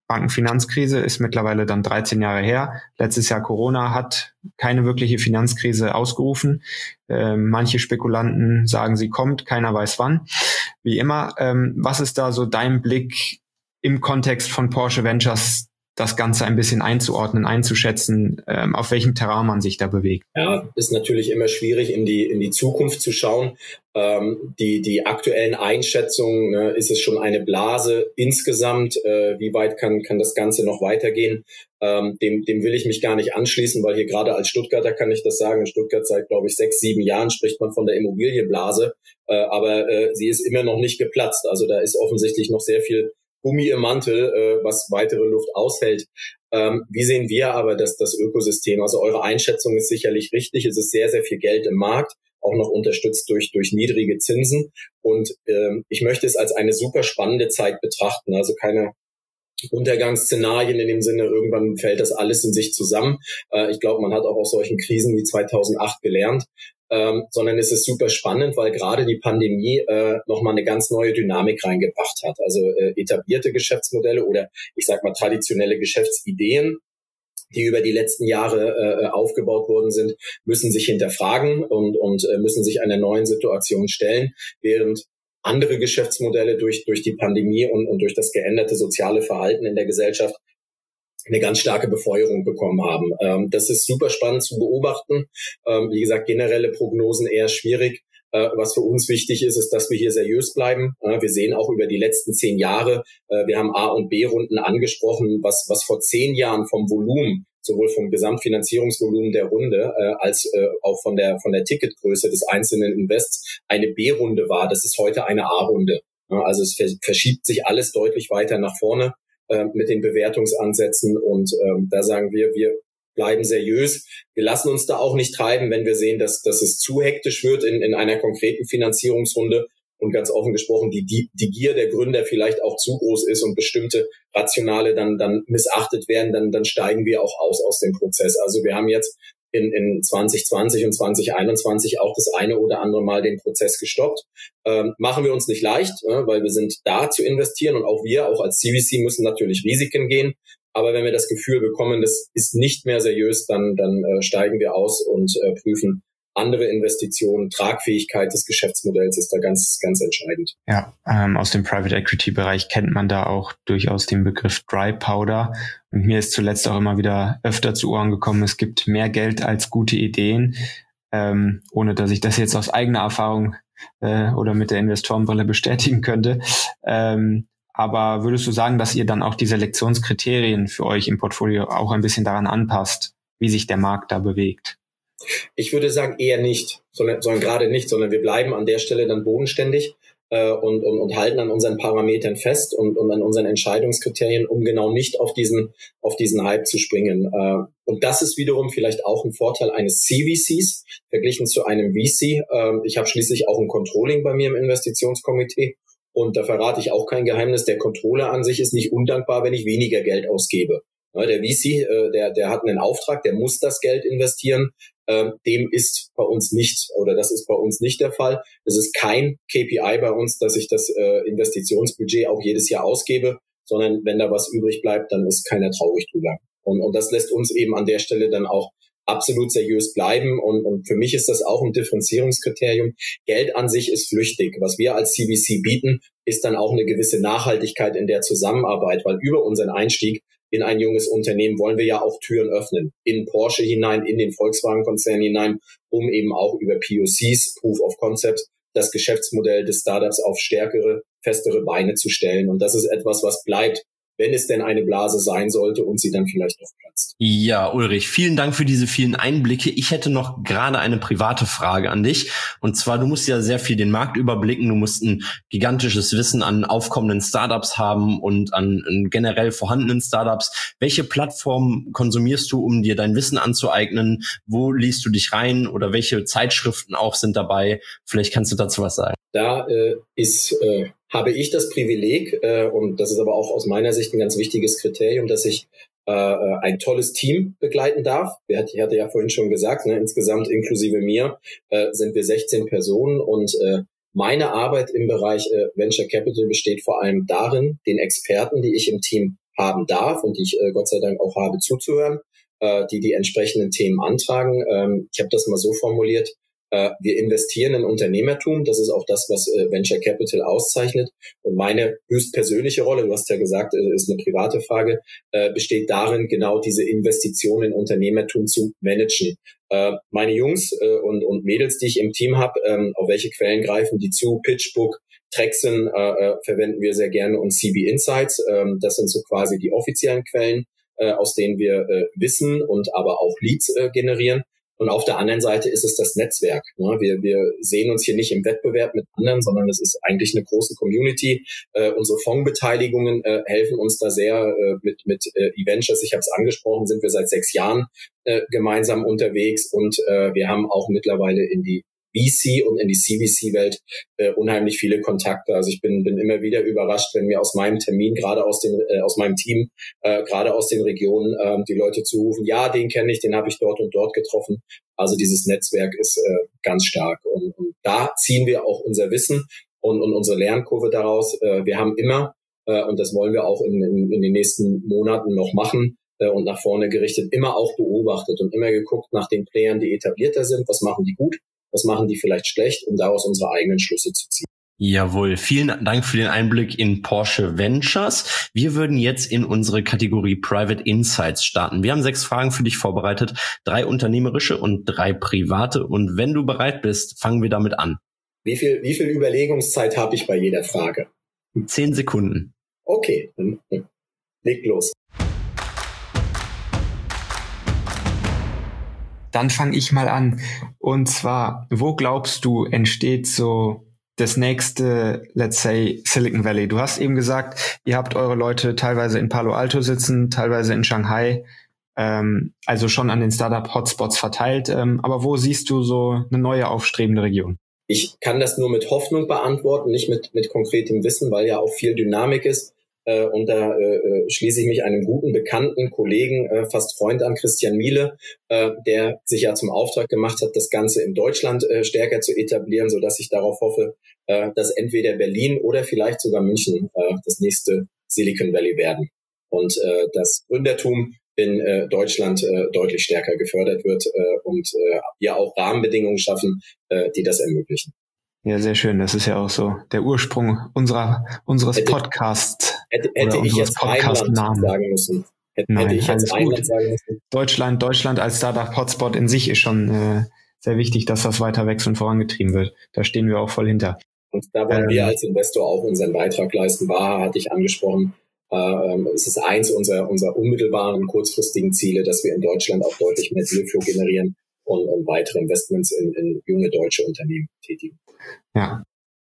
Bankenfinanzkrise ist mittlerweile dann dreizehn Jahre her. Letztes Jahr Corona hat keine wirkliche Finanzkrise ausgerufen. Ähm, manche Spekulanten sagen, sie kommt, keiner weiß wann. Wie immer, ähm, was ist da so dein Blick im Kontext von Porsche Ventures, das Ganze ein bisschen einzuordnen, einzuschätzen, ähm, auf welchem Terrain man sich da bewegt? Ja, ist natürlich immer schwierig, in die in die Zukunft zu schauen. Ähm, die die aktuellen Einschätzungen, ne, ist es schon eine Blase insgesamt? Äh, wie weit kann kann das Ganze noch weitergehen? Ähm, dem dem will ich mich gar nicht anschließen, weil hier gerade als Stuttgarter kann ich das sagen. In Stuttgart seit, glaube ich, sechs, sieben Jahren spricht man von der Immobilienblase, äh, aber äh, sie ist immer noch nicht geplatzt. Also da ist offensichtlich noch sehr viel Gummi im Mantel, äh, was weitere Luft aushält. Ähm, wie sehen wir aber das, das Ökosystem? Also eure Einschätzung ist sicherlich richtig. Es ist sehr, sehr viel Geld im Markt, auch noch unterstützt durch, durch niedrige Zinsen. Und ähm, ich möchte es als eine super spannende Zeit betrachten. Also keine Untergangsszenarien in dem Sinne, irgendwann fällt das alles in sich zusammen. Äh, ich glaube, man hat auch aus solchen Krisen wie zweitausendacht gelernt. Ähm, sondern es ist super spannend, weil gerade die Pandemie äh, nochmal eine ganz neue Dynamik reingebracht hat. Also äh, etablierte Geschäftsmodelle oder ich sag mal traditionelle Geschäftsideen, die über die letzten Jahre äh, aufgebaut worden sind, müssen sich hinterfragen und, und äh, müssen sich einer neuen Situation stellen, während andere Geschäftsmodelle durch durch die Pandemie und, und durch das geänderte soziale Verhalten in der Gesellschaft eine ganz starke Befeuerung bekommen haben. Ähm, das ist super spannend zu beobachten. Ähm, wie gesagt, generelle Prognosen eher schwierig. Äh, was für uns wichtig ist, ist, dass wir hier seriös bleiben. Äh, wir sehen auch über die letzten zehn Jahre, äh, wir haben A- und B-Runden angesprochen, was, was vor zehn Jahren vom Volumen, sowohl vom Gesamtfinanzierungsvolumen der Runde äh, als äh, auch von der, von der Ticketgröße des einzelnen Invests eine B-Runde war. Das ist heute eine A-Runde. Äh, also es verschiebt sich alles deutlich weiter nach vorne mit den Bewertungsansätzen und ähm, da sagen wir, wir bleiben seriös. Wir lassen uns da auch nicht treiben, wenn wir sehen, dass, dass es zu hektisch wird in, in einer konkreten Finanzierungsrunde und ganz offen gesprochen die, die, die Gier der Gründer vielleicht auch zu groß ist und bestimmte Rationale dann, dann missachtet werden, dann, dann steigen wir auch aus aus dem Prozess. Also wir haben jetzt in, in zwanzig zwanzig und zwanzig einundzwanzig auch das eine oder andere Mal den Prozess gestoppt. Ähm, machen wir uns nicht leicht, äh, weil wir sind da zu investieren und auch wir, auch als C V C, müssen natürlich Risiken gehen. Aber wenn wir das Gefühl bekommen, das ist nicht mehr seriös, dann, dann äh, steigen wir aus und äh, prüfen andere Investitionen. Tragfähigkeit des Geschäftsmodells ist da ganz, ganz entscheidend. Ja, ähm, aus dem Private Equity Bereich kennt man da auch durchaus den Begriff Dry Powder. Und mir ist zuletzt auch immer wieder öfter zu Ohren gekommen, es gibt mehr Geld als gute Ideen, ähm, ohne dass ich das jetzt aus eigener Erfahrung äh, oder mit der Investorenbrille bestätigen könnte. Ähm, aber würdest du sagen, dass ihr dann auch die Selektionskriterien für euch im Portfolio auch ein bisschen daran anpasst, wie sich der Markt da bewegt? Ich würde sagen eher nicht, sondern, sondern gerade nicht, sondern wir bleiben an der Stelle dann bodenständig äh, und, und, und halten an unseren Parametern fest und, und an unseren Entscheidungskriterien, um genau nicht auf diesen auf diesen Hype zu springen. Äh, und das ist wiederum vielleicht auch ein Vorteil eines C V Cs verglichen zu einem V C. Äh, ich habe schließlich auch ein Controlling bei mir im Investitionskomitee und da verrate ich auch kein Geheimnis. Der Controller an sich ist nicht undankbar, wenn ich weniger Geld ausgebe. Ja, der V C, äh, der, der hat einen Auftrag, der muss das Geld investieren. Ähm, dem ist bei uns nicht, oder das ist bei uns nicht der Fall. Es ist kein K P I bei uns, dass ich das äh, Investitionsbudget auch jedes Jahr ausgebe, sondern wenn da was übrig bleibt, dann ist keiner traurig drüber. Und, und das lässt uns eben an der Stelle dann auch absolut seriös bleiben. Und, und für mich ist das auch ein Differenzierungskriterium. Geld an sich ist flüchtig. Was wir als C V C bieten, ist dann auch eine gewisse Nachhaltigkeit in der Zusammenarbeit, weil über unseren Einstieg in ein junges Unternehmen wollen wir ja auch Türen öffnen, in Porsche hinein, in den Volkswagen-Konzern hinein, um eben auch über P O Cs, Proof of Concept, das Geschäftsmodell des Startups auf stärkere, festere Beine zu stellen. Und das ist etwas, was bleibt, wenn es denn eine Blase sein sollte und sie dann vielleicht noch platzt. Ja, Ulrich, vielen Dank für diese vielen Einblicke. Ich hätte noch gerade eine private Frage an dich. Und zwar, du musst ja sehr viel den Markt überblicken. Du musst ein gigantisches Wissen an aufkommenden Startups haben und an, an generell vorhandenen Startups. Welche Plattform konsumierst du, um dir dein Wissen anzueignen? Wo liest du dich rein? Oder welche Zeitschriften auch sind dabei? Vielleicht kannst du dazu was sagen. Da äh, ist... Äh habe ich das Privileg, äh, und das ist aber auch aus meiner Sicht ein ganz wichtiges Kriterium, dass ich äh, ein tolles Team begleiten darf. Ich hatte ja vorhin schon gesagt, ne, insgesamt inklusive mir äh, sind wir sechzehn Personen und äh, meine Arbeit im Bereich äh, Venture Capital besteht vor allem darin, den Experten, die ich im Team haben darf und die ich äh, Gott sei Dank auch habe zuzuhören, äh, die die entsprechenden Themen antragen. Ähm, ich habe das mal so formuliert, äh, wir investieren in Unternehmertum, das ist auch das, was äh, Venture Capital auszeichnet. Und meine höchstpersönliche Rolle, du hast ja gesagt, äh, ist eine private Frage, äh, besteht darin, genau diese Investition in Unternehmertum zu managen. Äh, meine Jungs äh, und, und Mädels, die ich im Team habe, ähm, auf welche Quellen greifen die zu? PitchBook, Trexen äh, äh, verwenden wir sehr gerne und C B Insights. Ähm, das sind so quasi die offiziellen Quellen, äh, aus denen wir äh, Wissen und aber auch Leads äh, generieren. Und auf der anderen Seite ist es das Netzwerk. Ne? Wir, wir sehen uns hier nicht im Wettbewerb mit anderen, sondern es ist eigentlich eine große Community. Äh, unsere Fondsbeteiligungen äh, helfen uns da sehr äh, mit, mit äh, eVentures. Ich habe es angesprochen, sind wir seit sechs Jahren äh, gemeinsam unterwegs und äh, wir haben auch mittlerweile in die V C und in die C V C-Welt äh, unheimlich viele Kontakte. Also ich bin bin immer wieder überrascht, wenn mir aus meinem Termin, gerade aus den äh, aus meinem Team, äh, gerade aus den Regionen, äh, die Leute zurufen, ja, den kenne ich, den habe ich dort und dort getroffen. Also dieses Netzwerk ist äh, ganz stark und, und da ziehen wir auch unser Wissen und, und unsere Lernkurve daraus. Äh, wir haben immer, äh, und das wollen wir auch in, in, in den nächsten Monaten noch machen, äh, und nach vorne gerichtet, immer auch beobachtet und immer geguckt nach den Playern, die etablierter sind, was machen die gut, was machen die vielleicht schlecht, um daraus unsere eigenen Schlüsse zu ziehen. Jawohl, vielen Dank für den Einblick in Porsche Ventures. Wir würden jetzt in unsere Kategorie Private Insights starten. Wir haben sechs Fragen für dich vorbereitet, drei unternehmerische und drei private. Und wenn du bereit bist, fangen wir damit an. Wie viel, wie viel Überlegungszeit habe ich bei jeder Frage? Zehn Sekunden. Okay, dann leg los. Dann fange ich mal an. Und zwar, wo glaubst du, entsteht so das nächste, let's say, Silicon Valley? Du hast eben gesagt, ihr habt eure Leute teilweise in Palo Alto sitzen, teilweise in Shanghai, ähm, also schon an den Startup-Hotspots verteilt. Ähm, aber wo siehst du so eine neue aufstrebende Region? Ich kann das nur mit Hoffnung beantworten, nicht mit, mit konkretem Wissen, weil ja auch viel Dynamik ist. Äh, und da äh, schließe ich mich einem guten Bekannten, Kollegen, äh, fast Freund an, Christian Miele, äh, der sich ja zum Auftrag gemacht hat, das Ganze in Deutschland äh, stärker zu etablieren, sodass ich darauf hoffe, äh, dass entweder Berlin oder vielleicht sogar München äh, das nächste Silicon Valley werden. Und äh, das Gründertum in äh, Deutschland äh, deutlich stärker gefördert wird äh, und äh, wir auch Rahmenbedingungen schaffen, äh, die das ermöglichen. Ja, sehr schön. Das ist ja auch so der Ursprung unserer unseres hätte, Podcasts. Hätte, hätte ich jetzt Podcast Rheinland sagen müssen. Hätte, Nein, hätte ich jetzt Rheinland gut. sagen müssen. Deutschland, Deutschland als Startup-Hotspot in sich ist schon äh, sehr wichtig, dass das weiter wächst und vorangetrieben wird. Da stehen wir auch voll hinter. Und da wollen ähm, wir als Investor auch unseren Beitrag leisten. Baha hatte ich angesprochen. Äh, es ist eins unserer, unserer unmittelbaren, kurzfristigen Ziele, dass wir in Deutschland auch deutlich mehr Dealflow generieren und, und weitere Investments in, in junge deutsche Unternehmen tätigen. Ja.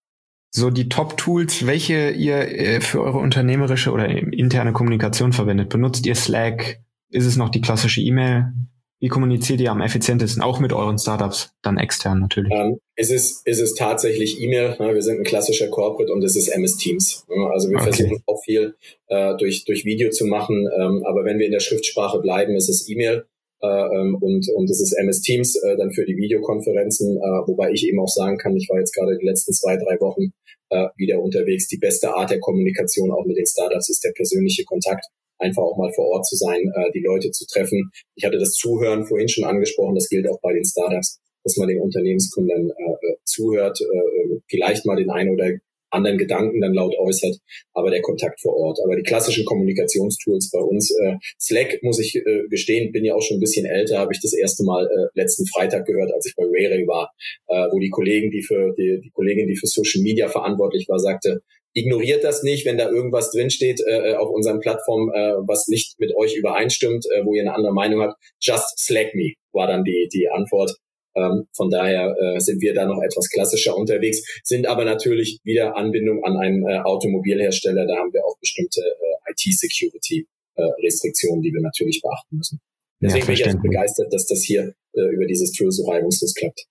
So die Top-Tools, welche ihr äh, für eure unternehmerische oder interne Kommunikation verwendet. Benutzt ihr Slack? Ist es noch die klassische E-Mail? Wie kommuniziert ihr am effizientesten, auch mit euren Startups, dann extern natürlich? Ähm, es ist, es ist tatsächlich E-Mail. Ne? Wir sind ein klassischer Corporate und es ist M S Teams. Ne? Also wir okay. versuchen auch viel äh, durch, durch Video zu machen. Ähm, aber wenn wir in der Schriftsprache bleiben, ist es E-Mail. Uh, und und es ist M S Teams uh, dann für die Videokonferenzen, uh, wobei ich eben auch sagen kann, ich war jetzt gerade die letzten zwei, drei Wochen uh, wieder unterwegs. Die beste Art der Kommunikation auch mit den Startups ist der persönliche Kontakt, einfach auch mal vor Ort zu sein, uh, die Leute zu treffen. Ich hatte das Zuhören vorhin schon angesprochen, das gilt auch bei den Startups, dass man den Unternehmensgründern uh, zuhört, uh, vielleicht mal den einen oder anderen Gedanken dann laut äußert, aber der Kontakt vor Ort. Aber die klassischen Kommunikationstools bei uns, äh, Slack, muss ich äh, gestehen, bin ja auch schon ein bisschen älter, habe ich das erste Mal äh, letzten Freitag gehört, als ich bei Rayray war, äh, wo die Kollegen, die für die, die Kollegin, die für Social Media verantwortlich war, sagte, ignoriert das nicht, wenn da irgendwas drinsteht äh, auf unseren Plattformen, äh, was nicht mit euch übereinstimmt, äh, wo ihr eine andere Meinung habt. Just Slack me, war dann die die Antwort. Ähm, von daher äh, sind wir da noch etwas klassischer unterwegs, sind aber natürlich wieder Anbindung an einen äh, Automobilhersteller. Da haben wir auch bestimmte äh, I T-Security-Restriktionen, äh, die wir natürlich beachten müssen. Deswegen ja, bin ich echt begeistert, dass das hier äh, über dieses Tool so reibungslos klappt.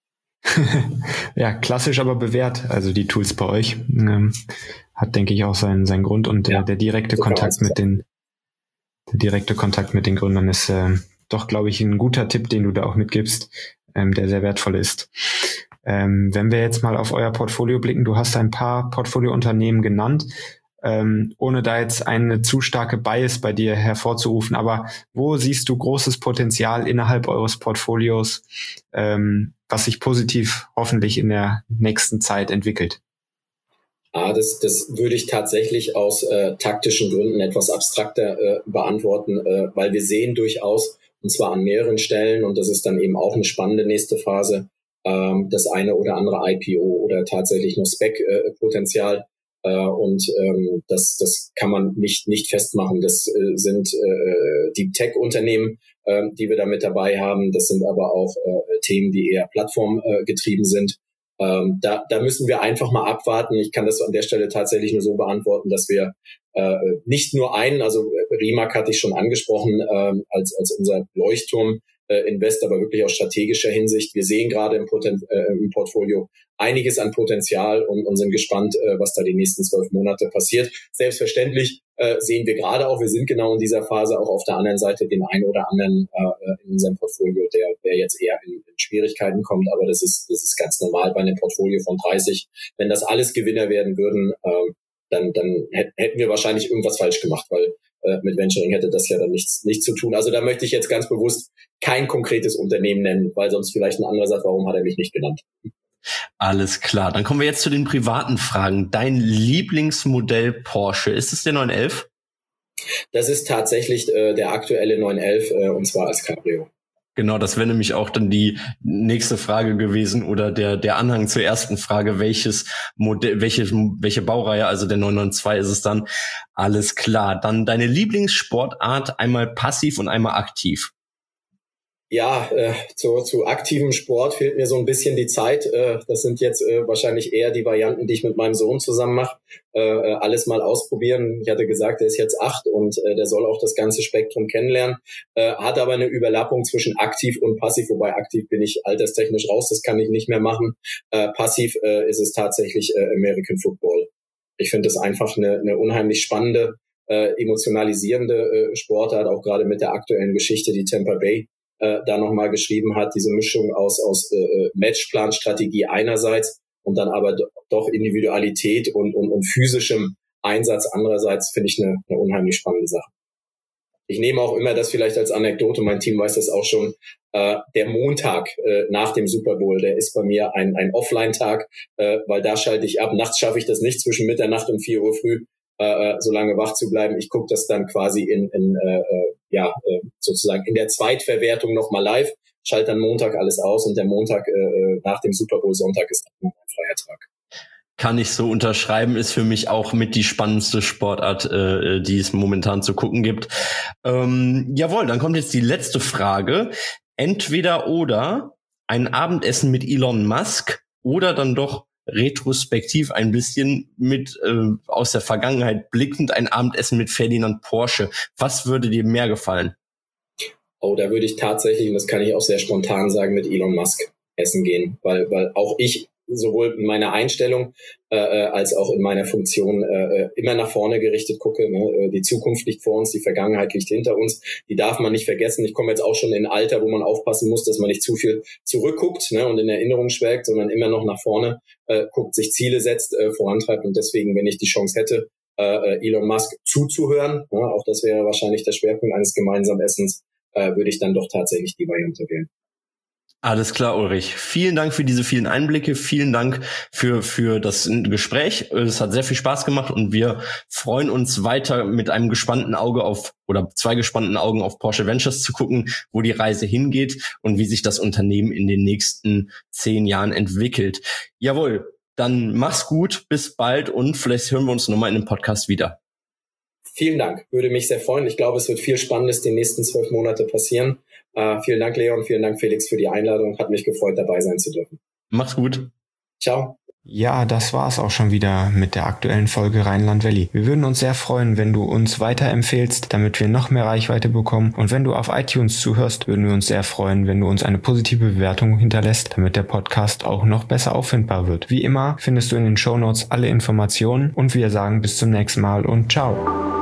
Ja, klassisch, aber bewährt. Also die Tools bei euch ähm, hat, denke ich, auch seinen seinen Grund und ja, der, der direkte so Kontakt mit den der direkte Kontakt mit den Gründern ist äh, doch, glaube ich, ein guter Tipp, den du da auch mitgibst, ähm, der sehr wertvoll ist. Ähm, wenn wir jetzt mal auf euer Portfolio blicken, du hast ein paar Portfoliounternehmen genannt. ähm, ohne da jetzt eine zu starke Bias bei dir hervorzurufen, aber wo siehst du großes Potenzial innerhalb eures Portfolios, ähm, was sich positiv hoffentlich in der nächsten Zeit entwickelt? Ah, das, das würde ich tatsächlich aus äh, taktischen Gründen etwas abstrakter äh, beantworten, äh, weil wir sehen durchaus, und zwar an mehreren Stellen, und das ist dann eben auch eine spannende nächste Phase, ähm, das eine oder andere I P O oder tatsächlich noch Spec-Potenzial. Äh, und ähm, das, das kann man nicht, nicht festmachen. Das äh, sind äh, Deep Tech-Unternehmen, äh, die wir da mit dabei haben. Das sind aber auch äh, Themen, die eher plattformgetrieben äh, sind. Ähm, da, da müssen wir einfach mal abwarten. Ich kann das an der Stelle tatsächlich nur so beantworten, dass wir äh, nicht nur einen, also Rimac hatte ich schon angesprochen, ähm, als, als unser Leuchtturm äh, Invest, aber wirklich aus strategischer Hinsicht. Wir sehen gerade im, Poten- äh, im Portfolio einiges an Potenzial und, und sind gespannt, äh, was da die nächsten zwölf Monate passiert. Selbstverständlich äh, sehen wir gerade auch, wir sind genau in dieser Phase auch auf der anderen Seite den einen oder anderen äh, in unserem Portfolio, der, der jetzt eher in, in Schwierigkeiten kommt, aber das ist, das ist ganz normal bei einem Portfolio von dreißig. Wenn das alles Gewinner werden würden, äh, dann, dann hätten wir wahrscheinlich irgendwas falsch gemacht, weil äh, mit Venturing hätte das ja dann nichts, nichts zu tun. Also da möchte ich jetzt ganz bewusst kein konkretes Unternehmen nennen, weil sonst vielleicht ein anderer sagt, warum hat er mich nicht genannt? Alles klar, dann kommen wir jetzt zu den privaten Fragen. Dein Lieblingsmodell Porsche, ist es der neun elf? Das ist tatsächlich äh, der aktuelle neun elf äh, und zwar als Cabrio. Genau, das wäre nämlich auch dann die nächste Frage gewesen oder der der Anhang zur ersten Frage, welches Modell, welche welche Baureihe, also der neun neun zwei ist es dann. Alles klar, dann deine Lieblingssportart, einmal passiv und einmal aktiv. Ja, äh, zu, zu aktivem Sport fehlt mir so ein bisschen die Zeit. Äh, das sind jetzt äh, wahrscheinlich eher die Varianten, die ich mit meinem Sohn zusammen mache. Äh, alles mal ausprobieren. Ich hatte gesagt, er ist jetzt acht und äh, der soll auch das ganze Spektrum kennenlernen. Äh, hat aber eine Überlappung zwischen aktiv und passiv, wobei aktiv bin ich alterstechnisch raus, das kann ich nicht mehr machen. Äh, passiv äh, ist es tatsächlich äh, American Football. Ich finde das einfach eine, eine unheimlich spannende, äh, emotionalisierende äh, Sportart, auch gerade mit der aktuellen Geschichte, die Tampa Bay Äh, da nochmal geschrieben hat, diese Mischung aus aus äh, Matchplan-Strategie einerseits und dann aber do, doch Individualität und, und, und physischem Einsatz andererseits, finde ich eine, eine unheimlich spannende Sache. Ich nehme auch immer das vielleicht als Anekdote, mein Team weiß das auch schon, äh, der Montag äh, nach dem Super Bowl, der ist bei mir ein, ein Offline-Tag, äh, weil da schalte ich ab. Nachts schaffe ich das nicht, zwischen Mitternacht und vier Uhr früh äh, so lange wach zu bleiben. Ich gucke das dann quasi in, in äh, ja äh, sozusagen in der Zweitverwertung nochmal live, schalte dann Montag alles aus und der Montag äh, nach dem Super Bowl Sonntag ist dann ein freier Tag. Kann ich so unterschreiben, ist für mich auch mit die spannendste Sportart, äh, die es momentan zu gucken gibt. Ähm, jawohl, dann kommt jetzt die letzte Frage. Entweder oder ein Abendessen mit Elon Musk oder dann doch retrospektiv ein bisschen mit äh, aus der Vergangenheit blickend ein Abendessen mit Ferdinand Porsche. Was würde dir mehr gefallen? Oh, da würde ich tatsächlich, und das kann ich auch sehr spontan sagen, mit Elon Musk essen gehen, weil weil auch ich sowohl in meiner Einstellung äh, als auch in meiner Funktion äh, immer nach vorne gerichtet gucke. Ne? Die Zukunft liegt vor uns, die Vergangenheit liegt hinter uns. Die darf man nicht vergessen. Ich komme jetzt auch schon in ein Alter, wo man aufpassen muss, dass man nicht zu viel zurückguckt, ne, und in Erinnerung schwelgt, sondern immer noch nach vorne äh, guckt, sich Ziele setzt, äh, vorantreibt. Und deswegen, wenn ich die Chance hätte, äh, Elon Musk zuzuhören, ne, auch das wäre wahrscheinlich der Schwerpunkt eines gemeinsamen Essens, äh, würde ich dann doch tatsächlich die Variante wählen. Alles klar, Ulrich. Vielen Dank für diese vielen Einblicke. Vielen Dank für für das Gespräch. Es hat sehr viel Spaß gemacht und wir freuen uns weiter mit einem gespannten Auge auf oder zwei gespannten Augen auf Porsche Ventures zu gucken, wo die Reise hingeht und wie sich das Unternehmen in den nächsten zehn Jahren entwickelt. Jawohl, dann mach's gut, bis bald und vielleicht hören wir uns nochmal in einem Podcast wieder. Vielen Dank, würde mich sehr freuen. Ich glaube, es wird viel Spannendes die nächsten zwölf Monate passieren. Uh, vielen Dank, Leon, vielen Dank, Felix, für die Einladung. Hat mich gefreut, dabei sein zu dürfen. Mach's gut. Ciao. Ja, das war's auch schon wieder mit der aktuellen Folge Rheinland Valley. Wir würden uns sehr freuen, wenn du uns weiterempfehlst, damit wir noch mehr Reichweite bekommen. Und wenn du auf iTunes zuhörst, würden wir uns sehr freuen, wenn du uns eine positive Bewertung hinterlässt, damit der Podcast auch noch besser auffindbar wird. Wie immer findest du in den Shownotes alle Informationen und wir sagen bis zum nächsten Mal und ciao.